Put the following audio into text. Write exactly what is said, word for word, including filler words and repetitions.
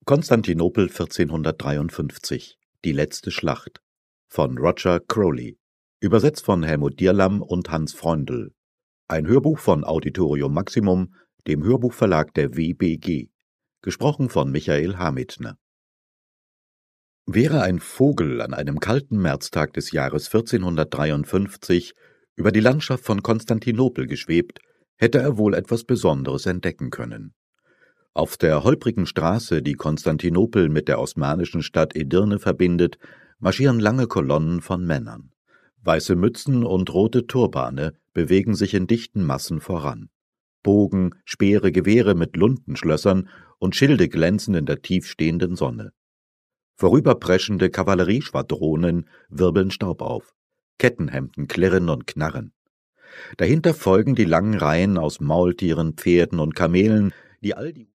Konstantinopel vierzehnhundertdreiundfünfzig. Die letzte Schlacht von Roger Crowley. Übersetzt von Helmut Dierlamm und Hans Freundl. Ein Hörbuch von Auditorium Maximum, dem Hörbuchverlag der W B G. Gesprochen von Michael Hamitner. Wäre ein Vogel an einem kalten Märztag des Jahres vierzehnhundertdreiundfünfzig über die Landschaft von Konstantinopel geschwebt, hätte er wohl etwas Besonderes entdecken können. Auf der holprigen Straße, die Konstantinopel mit der osmanischen Stadt Edirne verbindet, marschieren lange Kolonnen von Männern. Weiße Mützen und rote Turbane bewegen sich in dichten Massen voran. Bogen, Speere, Gewehre mit Luntenschlössern und Schilde glänzen in der tiefstehenden Sonne. Vorüberpreschende Kavallerieschwadronen wirbeln Staub auf. Kettenhemden klirren und knarren. Dahinter folgen die langen Reihen aus Maultieren, Pferden und Kamelen, die all die